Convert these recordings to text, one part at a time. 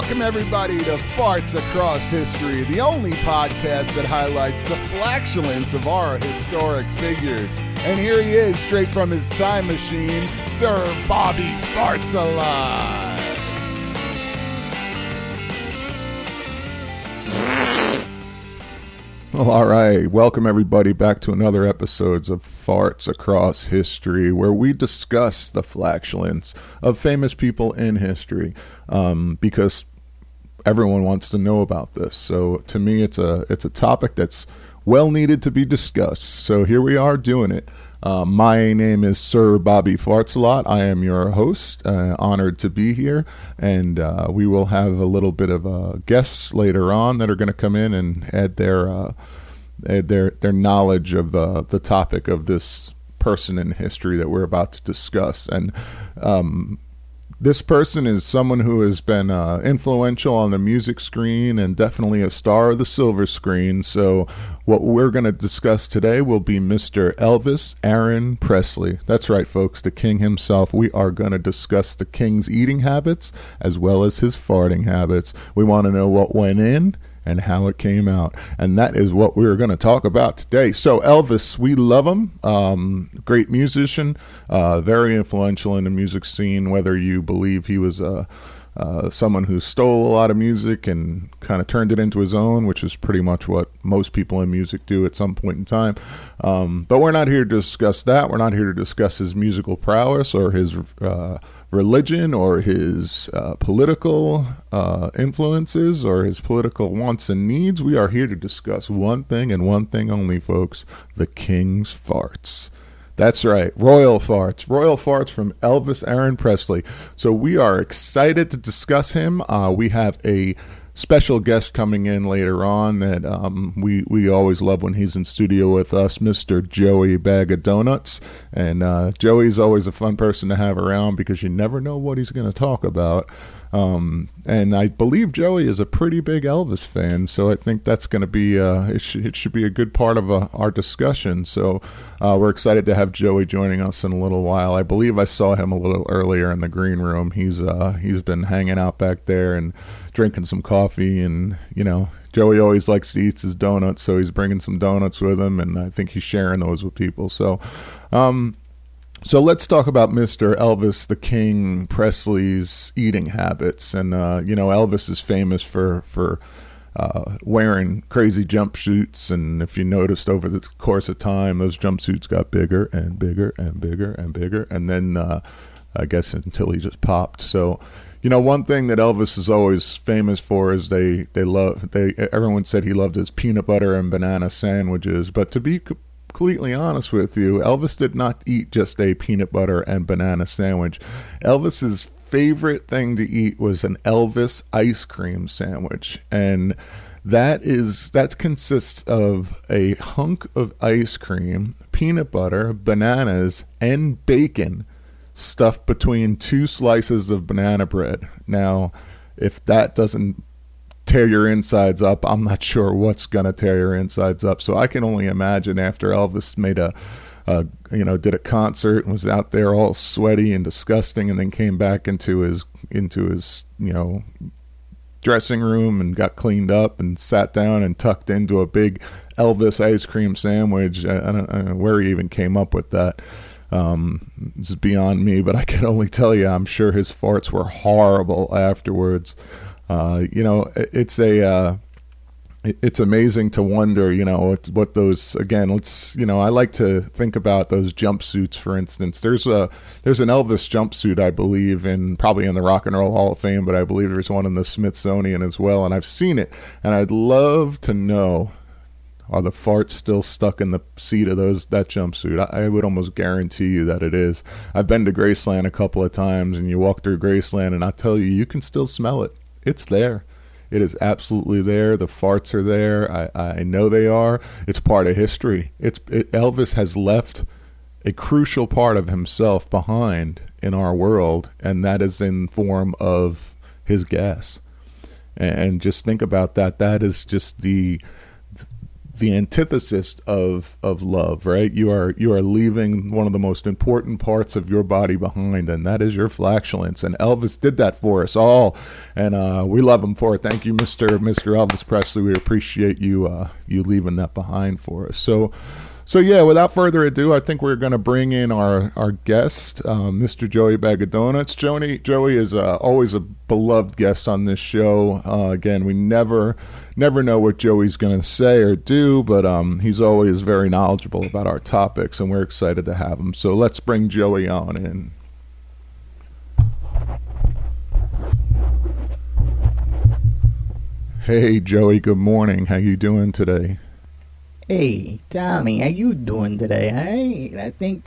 Welcome, everybody, to Farts Across History, the only podcast that highlights the flatulence of our historic figures. And here he is, straight from his time machine, Sir Bobby Farts-A-Lot. Well, all right. Welcome, everybody, back to another episode of Farts Across History, where we discuss the flatulence of famous people in history, because everyone wants to know about this. So, to me, it's a topic that's well needed to be discussed. So here we are doing it. My name is Sir Bobby Farts-A-Lot. I am your host. Honored to be here, and we will have a little bit of guests later on that are going to come in and add their knowledge of the topic of this person in history that we're about to discuss. And this person is someone who has been influential on the music screen and definitely a star of the silver screen. So what we're going to discuss today will be Mr. Elvis Aaron Presley. That's right, folks, the king himself. We are going to discuss the king's eating habits as well as his farting habits. We want to know what went in and how it came out. And that is what we're going to talk about today. So Elvis, we love him. Great musician, very influential in the music scene, whether you believe he was someone who stole a lot of music and kind of turned it into his own, which is pretty much what most people in music do at some point in time. But we're not here to discuss that. We're not here to discuss his musical prowess or his religion or his political influences or his political wants and needs. We are here to discuss one thing and one thing only, folks: the king's farts. That's right, royal farts from Elvis Aaron Presley. So we are excited to discuss him. We have a special guest coming in later on that we always love when he's in studio with us, Mr. Joey Bag of Donuts. And Joey's always a fun person to have around because you never know what he's going to talk about. And I believe Joey is a pretty big Elvis fan, so I think that's going to be it should be a good part of our discussion. So we're excited to have Joey joining us in a little while. I believe I saw him a little earlier in the green room. He's been hanging out back there and drinking some coffee, and Joey always likes to eat his donuts, so he's bringing some donuts with him, and I think he's sharing those with people. So let's talk about Mr. Elvis the King Presley's eating habits. And, Elvis is famous for wearing crazy jumpsuits. And if you noticed over the course of time, those jumpsuits got bigger and bigger and bigger and bigger. And then I guess until he just popped. So, one thing that Elvis is always famous for is everyone said he loved his peanut butter and banana sandwiches. But to be completely honest with you, Elvis did not eat just a peanut butter and banana sandwich. Elvis's favorite thing to eat was an Elvis ice cream sandwich, and that consists of a hunk of ice cream, peanut butter, bananas, and bacon stuffed between two slices of banana bread. Now, if that doesn't tear your insides up, I'm not sure what's gonna tear your insides up. So I can only imagine after Elvis made did a concert and was out there all sweaty and disgusting, and then came back into his dressing room and got cleaned up and sat down and tucked into a big Elvis ice cream sandwich. I don't know where he even came up with that. This is beyond me, but I can only tell you, I'm sure his farts were horrible afterwards. It's amazing to wonder, what those, again, I like to think about those jumpsuits, for instance. There's an Elvis jumpsuit, I believe, probably in the Rock and Roll Hall of Fame, but I believe there's one in the Smithsonian as well, and I've seen it, and I'd love to know, are the farts still stuck in the seat of that jumpsuit? I would almost guarantee you that it is. I've been to Graceland a couple of times, and you walk through Graceland, and I tell you, you can still smell it. It's there. It is absolutely there. The farts are there. I know they are. It's part of history. Elvis has left a crucial part of himself behind in our world, and that is in form of his gas. And just think about that. That is just the the antithesis of love, right? You are leaving one of the most important parts of your body behind, and that is your flatulence. And Elvis did that for us all, and we love him for it. Thank you, Mr. Elvis Presley. We appreciate you leaving that behind for us. So yeah, without further ado, I think we're going to bring in our guest, Mr. Joey Bag of Donuts. Joey is always a beloved guest on this show. Again, we never know what Joey's going to say or do, but he's always very knowledgeable about our topics, and we're excited to have him. So let's bring Joey on in. Hey, Joey, good morning. How you doing today? Hey, Tommy, how you doing today? I think,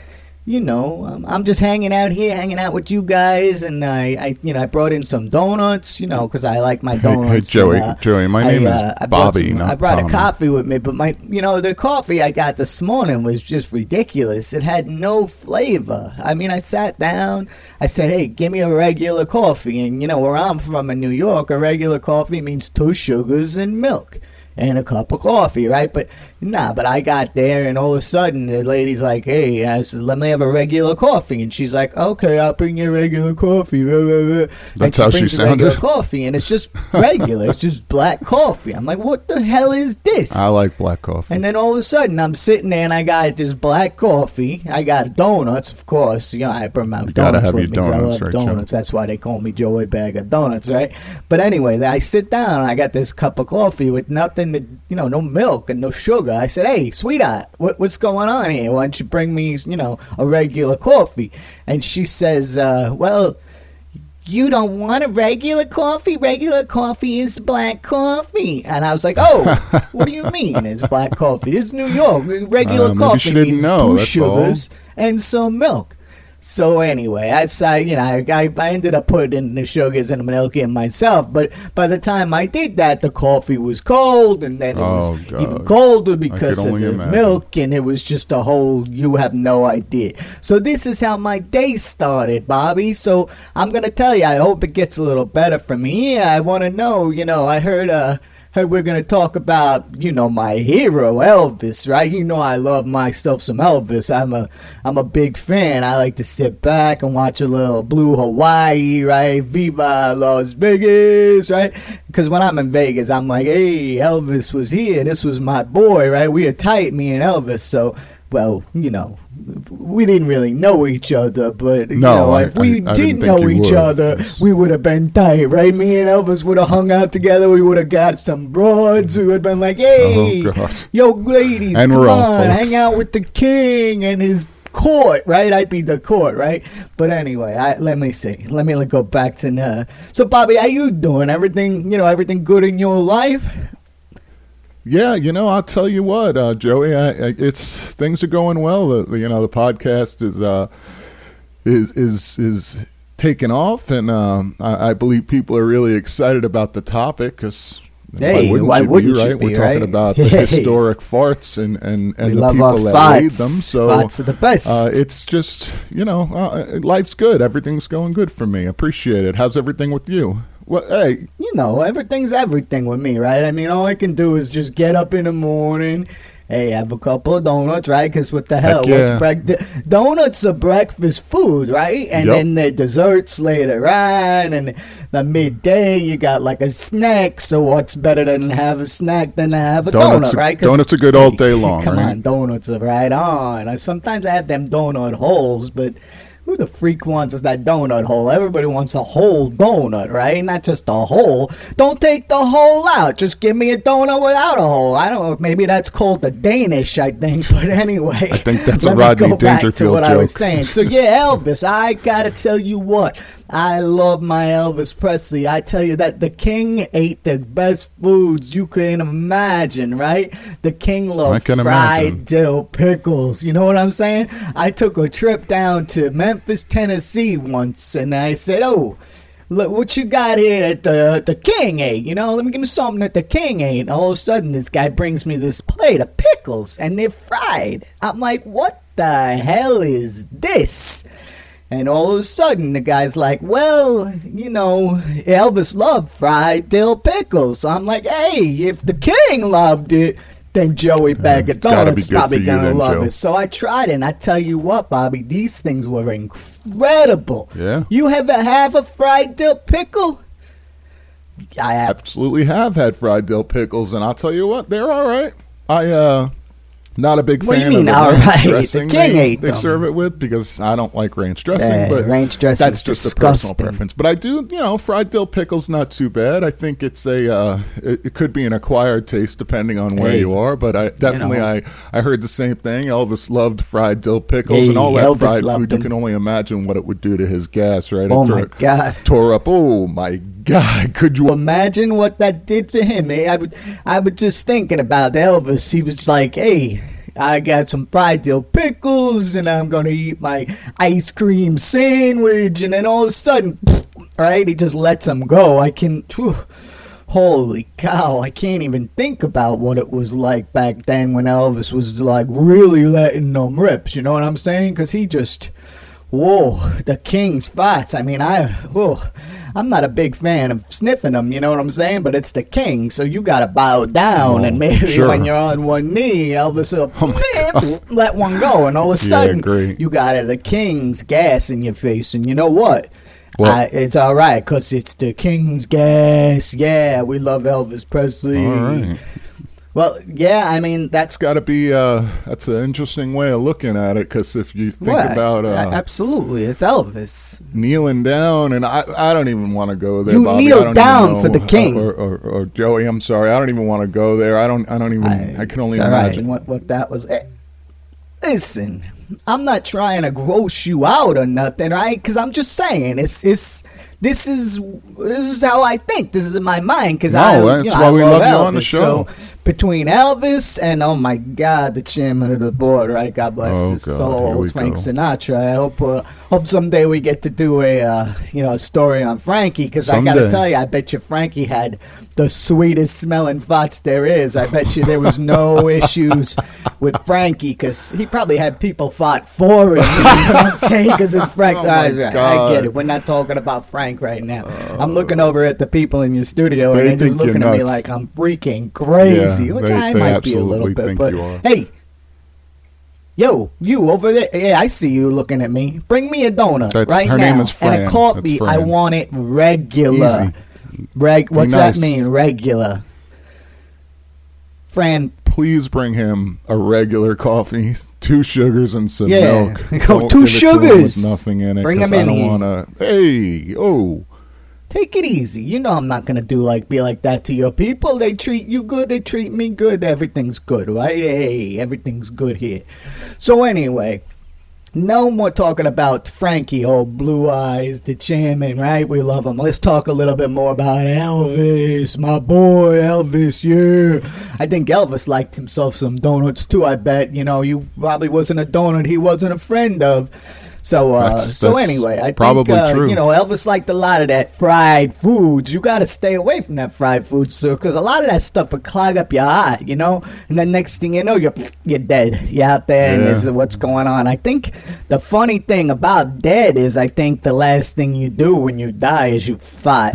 I'm just hanging out here, hanging out with you guys, and I brought in some donuts, because I like my donuts. Hey, Joey, my name is Bobby. I brought a coffee with me, but the coffee I got this morning was just ridiculous. It had no flavor. I mean, I sat down, I said, hey, give me a regular coffee, and where I'm from in New York, a regular coffee means 2 sugars and milk. And a cup of coffee, right? But I got there, and all of a sudden, the lady's like, hey, I said, let me have a regular coffee. And she's like, okay, I'll bring you a regular coffee. That's how she sounded? Regular coffee, and it's just regular. It's just black coffee. I'm like, what the hell is this? I like black coffee. And then all of a sudden, I'm sitting there, and I got this black coffee. I got donuts, of course. I bring my donuts with me. I love donuts. That's why they call me Joey Bag of Donuts, right? But anyway, I sit down, and I got this cup of coffee with nothing, no milk and no sugar. I said, hey, sweetheart, what's going on here? Why don't you bring me, a regular coffee? And she says, well, you don't want a regular coffee? Regular coffee is black coffee. And I was like, oh, what do you mean it's black coffee? This is New York. Regular coffee means 2 sugars and some milk. So anyway, I ended up putting the sugars and the milk in myself. But by the time I did that, the coffee was cold, and then it was even colder because of the milk, and it was just a whole, you have no idea. So this is how my day started, Bobby. So I'm going to tell you, I hope it gets a little better for me. Yeah, I want to know, I heard we're going to talk about, my hero, Elvis, right? I love myself some Elvis. I'm a big fan. I like to sit back and watch a little Blue Hawaii, right? Viva Las Vegas, right? Because when I'm in Vegas, I'm like, hey, Elvis was here. This was my boy, right? We are tight, me and Elvis. So, well, we didn't really know each other, but if we did know each other, we would have been tight, right? Me and Elvis would have hung out together. We would have got some broads. We would have been like, hey, yo, ladies, and come on, hang out with the king and his court, right? I'd be the court, right? But anyway, let me see. Let me go back to So, Bobby, how you doing? Everything good in your life? Yeah, I'll tell you what, Joey. It's things are going well. The podcast is taking off, and I believe people are really excited about the topic. Because why wouldn't you be, right? We're talking about the historic farts and the people that lead them. So farts are the best. It's just life's good. Everything's going good for me. Appreciate it. How's everything with you? Well, hey, everything's everything with me, right? I mean, all I can do is just get up in the morning, hey, have a couple of donuts, right? Because what the hell? Donuts are breakfast food, right? And then the desserts later on, and the midday you got like a snack. So what's better than have a snack than to have a donut, right? Donuts are good all day long, come right? on, donuts are right on. Sometimes I have them donut holes, but who the freak wants that donut hole? Everybody wants a whole donut, right? Not just a hole. Don't take the hole out. Just give me a donut without a hole. I don't know. Maybe that's called the Danish, I think. But anyway. I think that's a Rodney Dangerfield joke. I was saying. So, yeah, Elvis, I got to tell you what. I love my Elvis Presley. I tell you that the king ate the best foods you can imagine, right? The king loved fried dill pickles. You know what I'm saying? I took a trip down to Memphis, Tennessee once, and I said, oh, look what you got here that the king ate. Let me give me something that the king ate. And all of a sudden, this guy brings me this plate of pickles, and they're fried. I'm like, what the hell is this? And all of a sudden, the guy's like, well, Elvis loved fried dill pickles. So I'm like, hey, if the king loved it, named Joey Bag of Donuts probably going to love Joe. it. So I tried it, and I tell you what, Bobby, these things were incredible. Yeah. You ever have a fried dill pickle? I absolutely have had fried dill pickles, and I'll tell you what, they're all right. Not a big fan of the ranch dressing they serve it with, because I don't like ranch dressing, but ranch dressing that's just a personal preference. But I do, fried dill pickles not too bad. I think it's it could be an acquired taste depending on where you are, but I definitely I heard the same thing. Elvis loved fried dill pickles and all that Elvis fried food. You can only imagine what it would do to his gas, right? Oh my God! Tore up. Oh my God! Could you imagine what that did to him? I was just thinking about Elvis. He was like, hey, I got some fried dill pickles, and I'm going to eat my ice cream sandwich, and then all of a sudden, right, he just lets him go. Holy cow, I can't even think about what it was like back then when Elvis was, like, really letting them rips, you know what I'm saying? Because he just, the King's farts. I mean, I'm not a big fan of sniffing them, you know what I'm saying? But it's the King, so you got to bow down, and maybe when you're on one knee, Elvis will let one go, and all of a sudden, you got the King's gas in your face, and you know what? It's all right, because it's the King's gas. Yeah, we love Elvis Presley. All right. Well, yeah, I mean, that's got to be, that's an interesting way of looking at it, because if you think about... absolutely, it's Elvis. Kneeling down, and I don't even want to go there, you Bobby. Kneel down for the King. Or Joey, I'm sorry, I don't even want to go there. I can only imagine. What that was. Listen, I'm not trying to gross you out or nothing, right? Because I'm just saying, this is how I think. This is in my mind, because that's why we love you on the show. So between Elvis and, oh my God, the chairman of the board, right? God bless his soul, Frank Sinatra. I hope someday we get to do a story on Frankie, because I got to tell you, I bet you Frankie had the sweetest smelling farts there is. I bet you there was no issues with Frankie, because he probably had people fart for him. You know what I'm saying? Because it's Frank. I get it. We're not talking about Frank right now. I'm looking over at the people in your studio, and they're just looking at me like I'm freaking crazy, which I might be a little bit. But hey, yo, you over there. Yeah, I see you looking at me. Bring me a donut right now. Her name is Fran. And a coffee. I want it regular. Easy. What's that mean? Regular. Fran, please bring him a regular coffee, 2 sugars and some milk. Go 2 sugars. With nothing in it. Bring him in. I don't want to. Take it easy. You know I'm not gonna be like that to your people. They treat you good. They treat me good. Everything's good, right? Hey, everything's good here. So anyway. No more talking about Frankie, old Blue Eyes, the chairman, right? We love him. Let's talk a little bit more about Elvis, my boy Elvis, yeah. I think Elvis liked himself some donuts too, I bet. You probably wasn't a donut he wasn't a friend of. So anyway, I think true. Elvis liked a lot of that fried foods. You got to stay away from that fried food, sir, because a lot of that stuff will clog up your heart, and then next thing you know, you're dead. You're out there, and this is what's going on. I think the funny thing about dead is, I think the last thing you do when you die is you fart.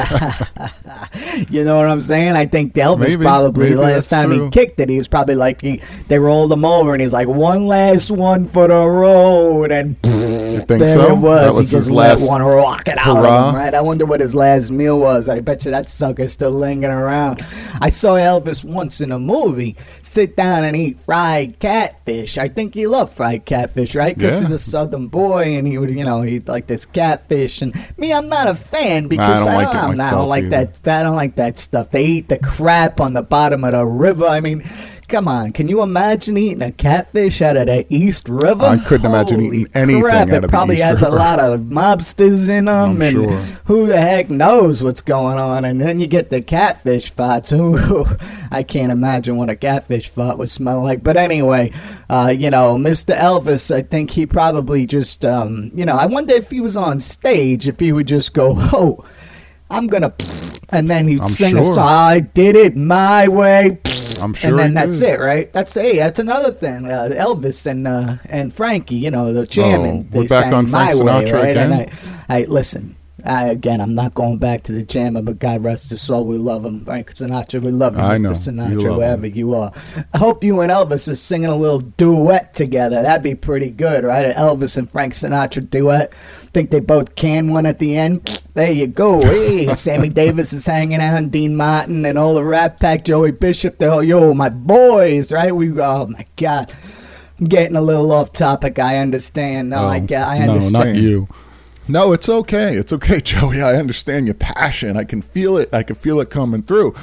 You know what I'm saying? I think Elvis probably last time he kicked it, he was probably like they rolled him over, and he's like, one last one for the road, and. You think there so? It was. That was he his just last let one rocket out of him, right? I wonder what his last meal was. I bet you that sucker's still lingering around. I saw Elvis once in a movie sit down and eat fried catfish. I think he loved fried catfish, right? Because he's a Southern boy, and he would, he'd like this catfish. And me, I'm not a fan because I don't like that stuff. They eat the crap on the bottom of the river. I mean, come on, can you imagine eating a catfish out of the East River? I couldn't imagine eating anything out of the East River. It probably has a lot of mobsters in them, and who the heck knows what's going on. And then you get the catfish farts. Ooh, I can't imagine what a catfish fart would smell like. But anyway, Mr. Elvis, I think he probably just, I wonder if he was on stage, if he would just go, oh, I'm going to, and then he'd sing a song, I did it my way. I'm sure. And then that's it, right? That's another thing. Elvis and Frankie, the chairman. We're back on Frank Sinatra way, right? again. And I listen. Again, I'm not going back to the Jammer, but God rest his soul, we love him. Frank Sinatra, we love him. I know. Sinatra, wherever you are. I hope you and Elvis are singing a little duet together. That'd be pretty good, right? An Elvis and Frank Sinatra duet. Think they both can one at the end. There you go. Hey, Sammy Davis is hanging out, and Dean Martin and all the Rat Pack, Joey Bishop. They're all, yo, my boys, right? Oh my God, I'm getting a little off topic. I understand. I understand. No, not you. No, it's okay. It's okay, Joey. I understand your passion. I can feel it. I can feel it coming through.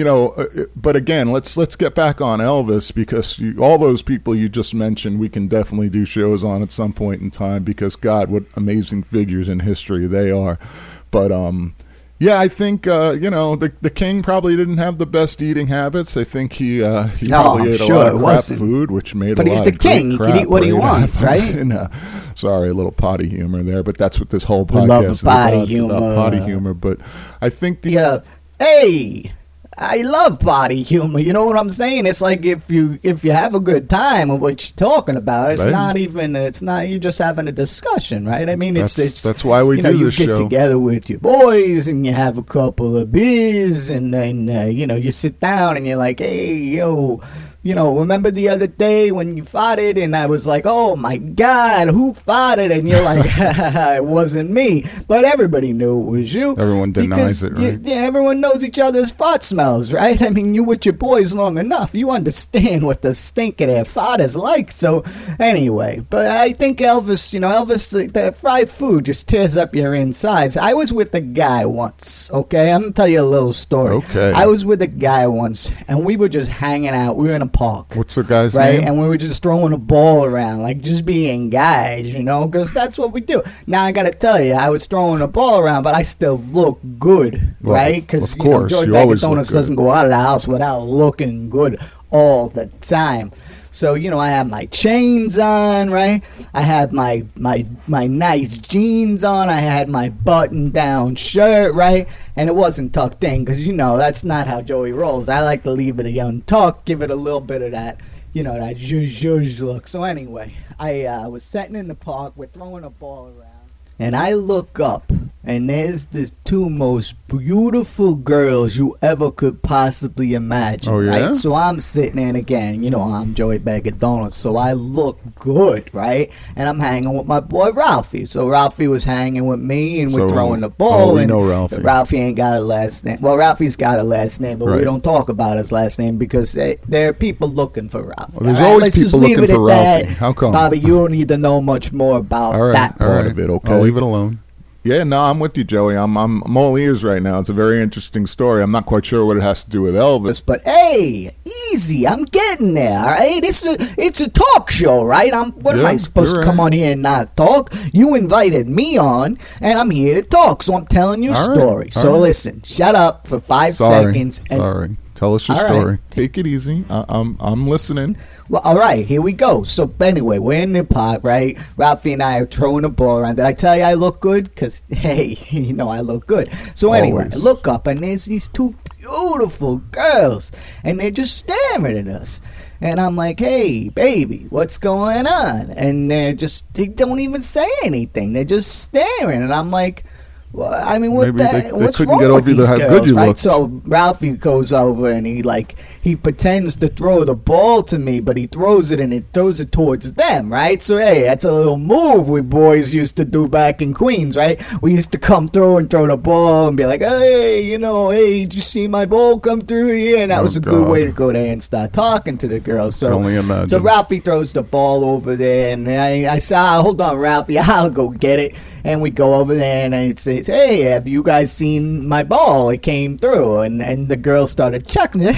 But again, let's get back on Elvis, because all those people you just mentioned, we can definitely do shows on at some point in time, because God, what amazing figures in history they are. But yeah, I think the king probably didn't have the best eating habits. I think he probably ate a lot of crap food, which made a lot of crap. But he's the king. He can eat what he wants, right? Sorry, a little potty humor there, but that's what this whole podcast is about. Potty humor. But I think hey, I love potty humor. You know what I'm saying? It's like if you have a good time of what you're talking about, it's right. You're just having a discussion, right? I mean, that's why we do this show. You get together with your boys and you have a couple of beers, and then you sit down and you're like, hey, yo. Remember the other day when you farted? And I was like, oh, my God, who farted? And you're like, it wasn't me. But everybody knew it was you. Everyone denies it, right? Yeah, everyone knows each other's fart smells, right? I mean, you with your boys long enough. You understand what the stink of their fart is like. So, anyway. But I think Elvis, the fried food just tears up your insides. I was with a guy once, okay? I'm going to tell you a little story. Okay. I was with a guy once, and we were just hanging out. We were in a park. What's the guy's name? Right, and we were just throwing a ball around, like just being guys, because that's what we do. Now, I got to tell you, I was throwing a ball around, but I still look good, right? Because, Joey Bag of Donuts doesn't go out of the house without looking good all the time. So, I had my chains on, right? I had my nice jeans on. I had my button-down shirt, right? And it wasn't tucked in because, that's not how Joey rolls. I like to leave it untucked, give it a little bit of that, that zhuzh look. So anyway, I was sitting in the park. We're throwing a ball around. And I look up, and there's the two most beautiful girls you ever could possibly imagine. Oh, yeah? Right? So I'm sitting in again. I'm Joey Bag of Donuts, so I look good, right? And I'm hanging with my boy Ralphie. So Ralphie was hanging with me, and we're throwing the ball. We know Ralphie. Ralphie ain't got a last name. Well, Ralphie's got a last name, but we don't talk about his last name because there are people looking for Ralphie. Well, there's always people looking for Ralphie. How come? Bobby, you don't need to know much more about that part of it, okay? I'll leave it alone. Yeah, no, I'm with you, Joey. I'm all ears right now. It's a very interesting story. I'm not quite sure what it has to do with Elvis, but hey, easy. I'm getting there. All right, it's a talk show, right? What am I supposed to come on here and not talk? You invited me on, and I'm here to talk. So I'm telling you a story. So listen, shut up for 5 seconds. Sorry. Tell us your story. Right. Take it easy. I'm listening. Well, all right, here we go. So anyway, we're in the park, right? Ralphie and I are throwing a ball around. Did I tell you I look good? Because, hey, I look good. So anyway, I look up, and there's these two beautiful girls, and they're just staring at us. And I'm like, hey, baby, what's going on? And they don't even say anything. They're just staring. And I'm like, well, I mean, what's wrong with these girls, right? So Ralphie goes over and he pretends to throw the ball to me, but he throws it towards them, right? So hey, that's a little move we boys used to do back in Queens, right? We used to come through and throw the ball and be like, hey, hey, did you see my ball come through here? And that was a good way to go there and start talking to the girls. So Ralphie throws the ball over there, and I saw, hold on, Ralphie, I'll go get it. And we go over there, and it says, hey, have you guys seen my ball? It came through. And the girl started chuckling.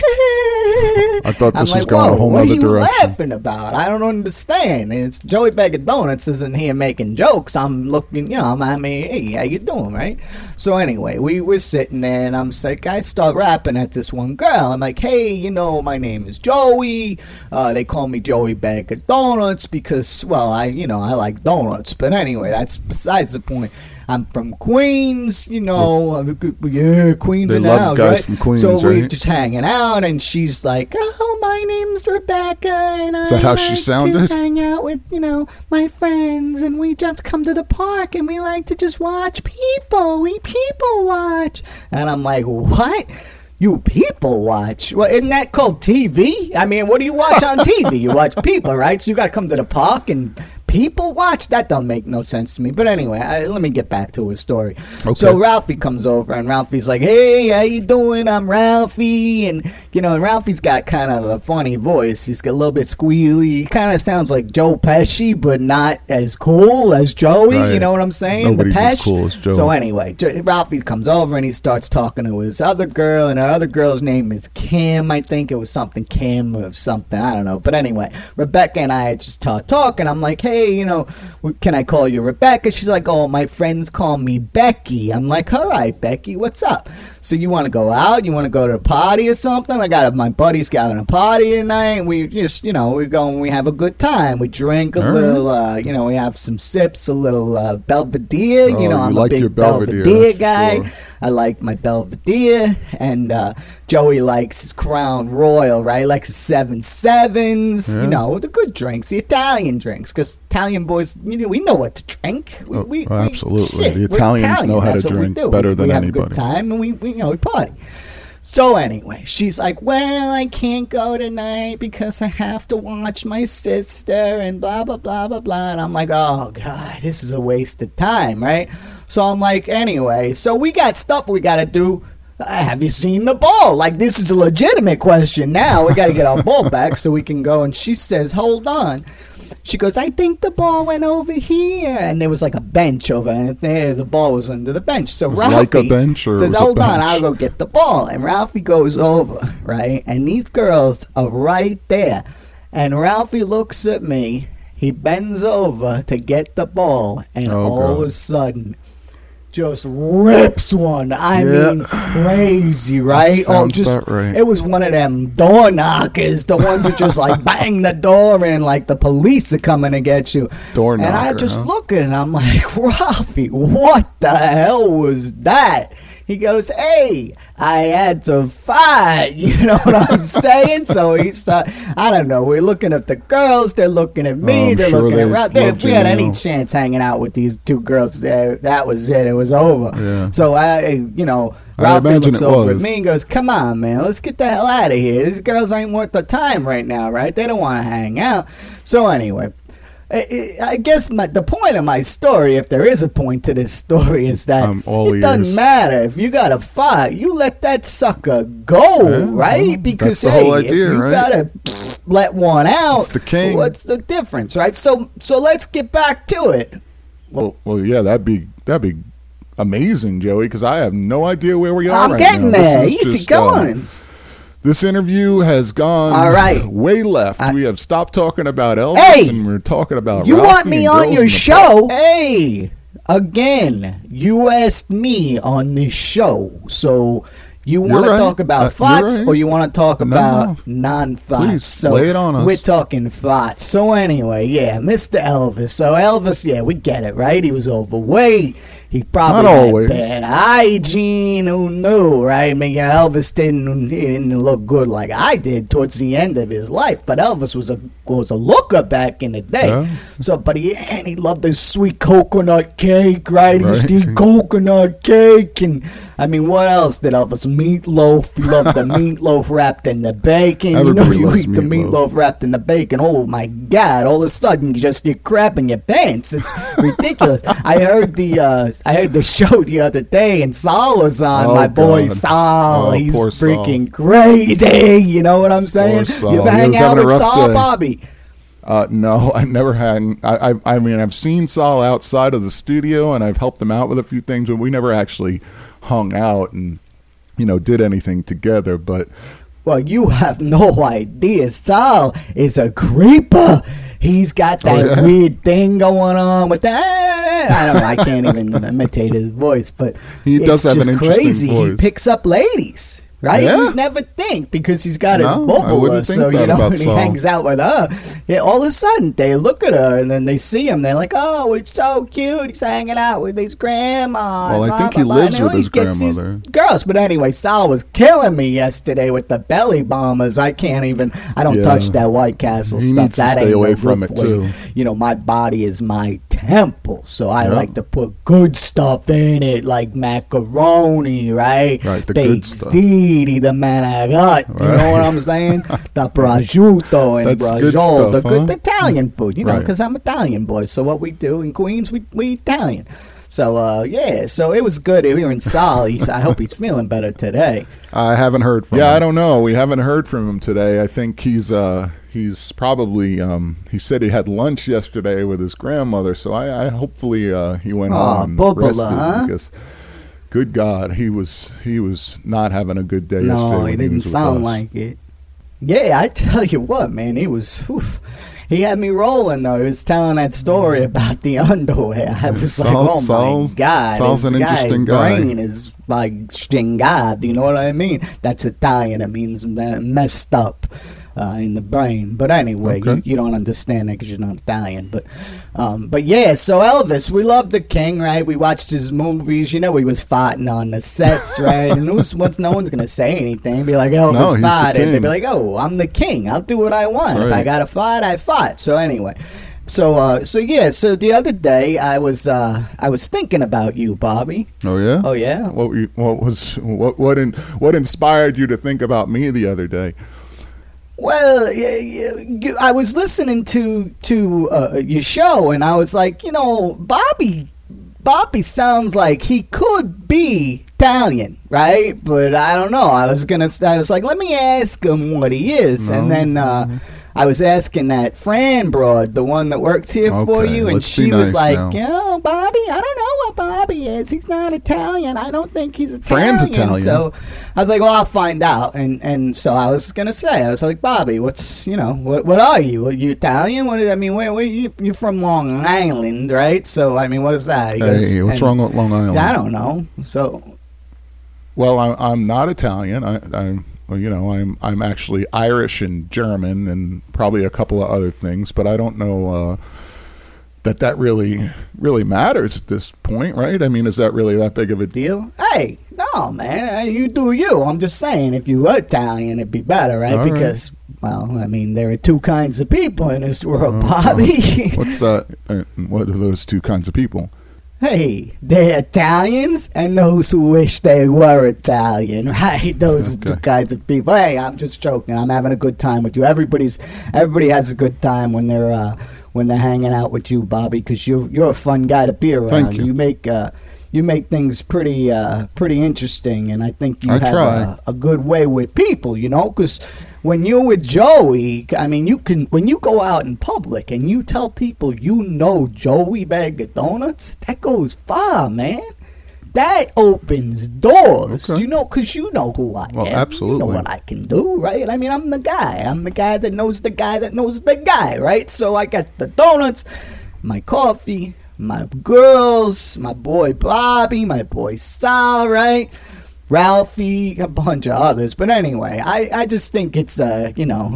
I thought this was going a whole other direction. What are you laughing about? I don't understand. It's Joey Bag of Donuts isn't here making jokes. I'm looking, hey, how you doing, right? So anyway, we were sitting there, and I'm like, I start rapping at this one girl. I'm like, hey, my name is Joey. They call me Joey Bag of Donuts because, well, I like donuts. But anyway, that's besides the point. I'm from Queens, you know. Yeah, Queens in the house, guys right? From Queens, so we're right? just hanging out, and she's like, "Oh, my name's Rebecca, and Is that how she sounded? To hang out with, you know, my friends, and we just come to the park, and we like to just watch people. We people watch." And I'm like, "What? You people watch? Well, isn't that called TV? I mean, what do you watch on TV? You watch people, right? So you got to come to the park and people watch? That don't make no sense to me. But anyway, let me get back to his story. Okay. So Ralphie comes over, and Ralphie's like, "Hey, how you doing? I'm Ralphie." And, you know, Ralphie's got kind of a funny voice. He's got a little bit squealy. He kind of sounds like Joe Pesci, but not as cool as Joey. Right. You know what I'm saying? Nobody's as cool as Joe. So anyway, Ralphie comes over, and he starts talking to his other girl, and her other girl's name is Kim. I think it was something Kim or something. I don't know. But anyway, Rebecca and I just talking. I'm like, "Hey, you know, can I call you Rebecca?" She's like, "Oh, my friends call me Becky." I'm like, "All right, Becky, what's up? So you want to go out? You want to go to a party or something?" My buddy's got a party tonight, and we just, you know, we go and we have a good time. We drink a little, you know, we have some sips, a little Belvedere. You know, I'm a big Belvedere guy. Sure. I like my Belvedere, and Joey likes his Crown Royal, right? Likes his 7-7s, you know, the good drinks, the Italian drinks, because Italian boys, you know, we know what to drink. Absolutely. The Italians know how to drink better than anybody. We have a good time, and we party. So anyway, she's like, "Well, I can't go tonight because I have to watch my sister and blah, blah, blah, blah, blah." And I'm like, "Oh, God, this is a waste of time," right? So I'm like, anyway, so we got stuff we got to do. Have you seen the ball? Like, this is a legitimate question now. We got to get our ball back so we can go. And she says, "Hold on." She goes, "I think the ball went over here." And there was like a bench over, and there the ball was under the bench. So Ralphie like a bench, or says, "Hold on, I'll go get the ball." And Ralphie goes over, right? And these girls are right there. And Ralphie looks at me. He bends over to get the ball. And all of a sudden, just rips one. I mean, crazy, right? Sounds about right. It was one of them door knockers, the ones that just like bang the door in, like the police are coming to get you. Door knocker. And I just look at it, and I'm like, "Ralphie, what the hell was that?" He goes, "Hey, I had to fight." You know what I'm saying? So he started, I don't know, we're looking at the girls, they're looking at me, they're looking at Ralphie. If we had any chance hanging out with these two girls, that was it. It was over. Yeah. So Ralphie looks over at me and goes, "Come on, man, let's get the hell out of here. These girls ain't worth the time right now, right? They don't want to hang out." So anyway, I guess the point of my story, if there is a point to this story, is that it doesn't matter. If you got to fight, you let that sucker go, right? Because, that's the whole idea, if you got to let one out, it's the king. What's the difference, right? So let's get back to it. Well, yeah, that'd be amazing, Joey, because I have no idea where we are. I'm getting there. Easy going. This interview has gone way left. We have stopped talking about Elvis, and we're talking about you Ralphie want me on your show? Hey, again, you asked me on this show, so you want to talk about farts, or you want to talk about non-farts? So lay it on us. We're talking farts. So anyway, Mr. Elvis. So Elvis, we get it, right? He was overweight. He probably had bad hygiene. Who knew, right? I mean, Elvis didn't look good like I did towards the end of his life. But Elvis was a looker back in the day. Yeah. So, but he loved his sweet coconut cake, right? He used to eat coconut cake, and I mean, what else did Elvis? Meatloaf. He loved the meatloaf wrapped in the bacon. You eat the meatloaf wrapped in the bacon. Oh my God! All of a sudden, you're crapping your pants. It's ridiculous. I heard the show the other day, and Saul was on. My boy Saul. He's freaking crazy. You know what I'm saying? You ever hang out with Saul, Bobby? No, I never had. I mean, I've seen Saul outside of the studio, and I've helped him out with a few things, but we never actually hung out and did anything together. But well, you have no idea. Saul is a creeper. He's got that weird thing going on with that. I don't know. I can't even imitate his voice, but he does have an interesting crazy. voice. He picks up ladies. right? Yeah. You'd never think because he's got his bubble, so you know, and he hangs out with her. Yeah, all of a sudden they look at her and then they see him. They're like, "Oh, it's so cute. He's hanging out with his grandma." Well, I think he lives with his grandmother. Girls, but anyway, Sal was killing me yesterday with the belly bombers. I don't touch that White Castle he stuff. Needs that to stay away from it too. You know, my body is my temple, so I like to put good stuff in it, like macaroni, right? Right, the good stuff. The managat, you know what I'm saying? The prosciutto and braciole, the good Italian food, you know, because I'm Italian boy. So what we do in Queens, we Italian. So so it was good hearing Sal. I hope he's feeling better today. I haven't heard from him. Yeah, I don't know. We haven't heard from him today. I think he's probably he said he had lunch yesterday with his grandmother, so I hopefully he went on and rested because good God, he was not having a good day yesterday. No, he didn't sound like it. Yeah, I tell you what, man, he was. He had me rolling though. He was telling that story about the underwear. I was like, oh my God, Sal's an interesting guy. Brain is like stringado. You know what I mean? That's Italian. It means messed up. In the brain, but anyway, you don't understand that because you're not Italian. But yeah, so Elvis, we love the King, right? We watched his movies. You know, he was farting on the sets, right? And no one's gonna say anything. Be like, Elvis farted. They'd be like, oh, I'm the King. I'll do what I want. If I got to fight, I fight. So anyway. So the other day I was thinking about you, Bobby. Oh yeah. Oh yeah. What inspired you to think about me the other day? Well, I was listening to your show, and I was like, you know, Bobby sounds like he could be Italian, right? But I don't know. I was like, let me ask him what he is, and then I was asking that Fran broad, the one that works here for you, and she was like, Bobby, I don't know what Bobby is. He's not Italian. I don't think he's Italian. Fran's Italian. So I was like, well, I'll find out. And so I was going to say, I was like, Bobby, what are you? Are you Italian? Where you're from Long Island, right? So, I mean, what is that? He goes, what's wrong with Long Island? I don't know. So. Well, I'm not Italian. I'm actually Irish and German and probably a couple of other things, but I don't know that really matters at this point, right? I mean, is that really that big of a deal? Hey, no, man, you do you. I'm just saying, if you were Italian, it'd be better, right? Because, well, I mean, there are two kinds of people in this world, Bobby. What's that? What are those two kinds of people? Hey, they're Italians and those who wish they were Italian, right? Those are two kinds of people. Hey, I'm just joking. I'm having a good time with you. Everybody has a good time when they're hanging out with you, Bobby, because you're a fun guy to be around. Thank you. You make things pretty interesting, and I think you have a good way with people, you know, because when you're with Joey, I mean, when you go out in public and you tell people you know Joey Bag of Donuts, that goes far, man. That opens doors, you know, because you know who I am. Well, absolutely. You know what I can do, right? I mean, I'm the guy. I'm the guy that knows the guy that knows the guy, right? So I got the donuts, my coffee, my girls, my boy Bobby, my boy Sal, right? Ralphie, a bunch of others. But anyway, I just think it's, it'd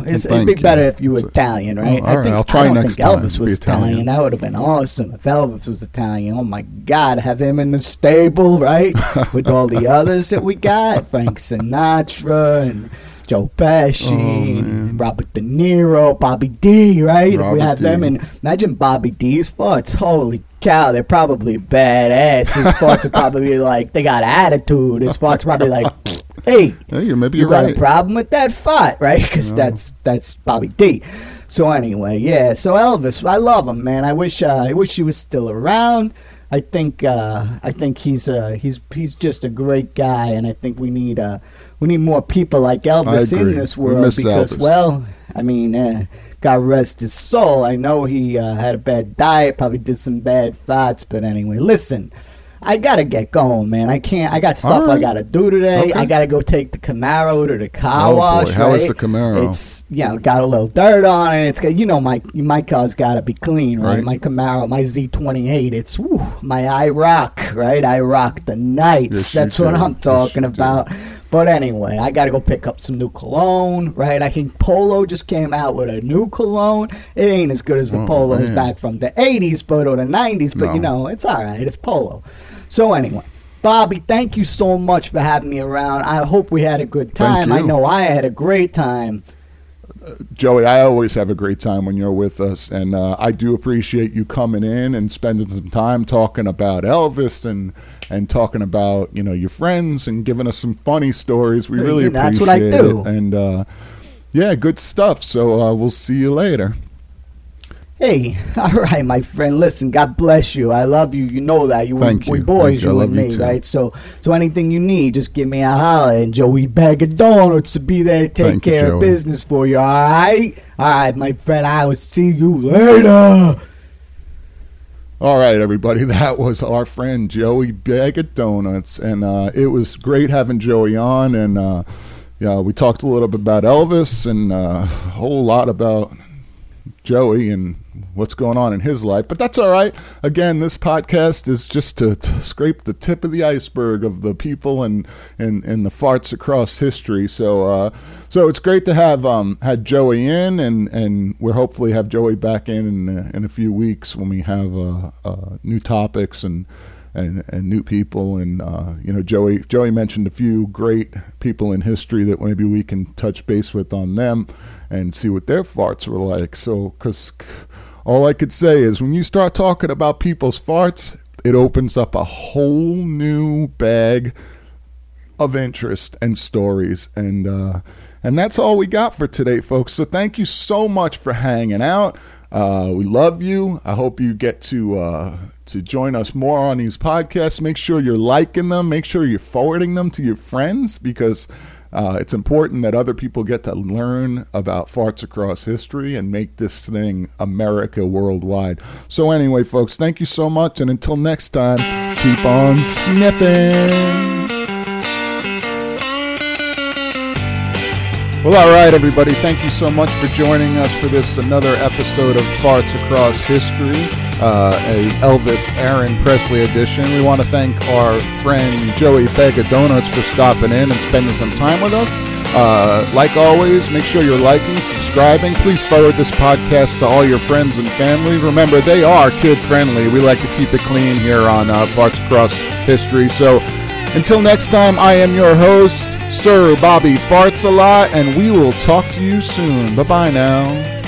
be better if you were Italian, right? Oh, all right, I'll try next time. I don't think Elvis was Italian. That would have been awesome if Elvis was Italian. Oh, my God, have him in the stable, right? With all the others that we got. Frank Sinatra and Joe Pesci, and Robert De Niro, Bobby D, right? If we have them, and imagine Bobby D's farts. Holy cow, they're probably badass. His farts are probably like, they got attitude. His farts are probably like, hey, you got a problem with that fart, right? Because that's Bobby D. So anyway, yeah. So Elvis, I love him, man. I wish he was still around. I think he's just a great guy, and I think we need more people like Elvis in this world because, Elvis. Well, I mean, God rest his soul. I know he had a bad diet, probably did some bad farts, but anyway, listen. I gotta get going, man. I can't. I got stuff I gotta do today. Okay. I gotta go take the Camaro to the car wash. Boy. How is the Camaro? It's got a little dirt on it. It's got my car's gotta be clean, right? My Camaro, my Z28. It's my I rock, right? I rock the nights. Yes, that's what I'm talking about. But anyway, I got to go pick up some new cologne, right? I think Polo just came out with a new cologne. It ain't as good as the Polos back from the 80s, or the 90s, but, it's all right. It's Polo. So anyway, Bobby, thank you so much for having me around. I hope we had a good time. I know I had a great time. Joey, I always have a great time when you're with us, and I do appreciate you coming in and spending some time talking about Elvis and talking about your friends and giving us some funny stories. We really appreciate it. That's what I do. And yeah, good stuff. So we'll see you later. Hey, all right, my friend. Listen, God bless you. I love you. You know that. We boys, you and me, right? So anything you need, just give me a holler. And Joey Bag of Donuts to be there to take care of business for you, all right? All right, my friend. I will see you later. All right, everybody. That was our friend Joey Bag of Donuts. And it was great having Joey on. And we talked a little bit about Elvis and a whole lot about Joey and what's going on in his life, but that's all right. Again, this podcast is just to scrape the tip of the iceberg of the people and the farts across history. So it's great to have had Joey in, and we'll hopefully have Joey back in a few weeks when we have new topics and new people. And Joey mentioned a few great people in history that maybe we can touch base with on them and see what their farts were like. So, because all I could say is when you start talking about people's farts, it opens up a whole new bag of interest and stories. And that's all we got for today, folks. So thank you so much for hanging out. We love you. I hope you get to join us more on these podcasts. Make sure you're liking them. Make sure you're forwarding them to your friends, because it's important that other people get to learn about farts across history and make this thing America worldwide. So anyway, folks, thank you so much. And until next time, keep on sniffing. Well, all right, everybody. Thank you so much for joining us for another episode of Farts Across History, a Elvis Aaron Presley edition. We want to thank our friend Joey Bag of Donuts for stopping in and spending some time with us. Like always, make sure you're liking, subscribing. Please forward this podcast to all your friends and family. Remember, they are kid-friendly. We like to keep it clean here on Farts Across History. So until next time, I am your host, Sir Bobby Farts a Lot, and we will talk to you soon. Bye-bye now.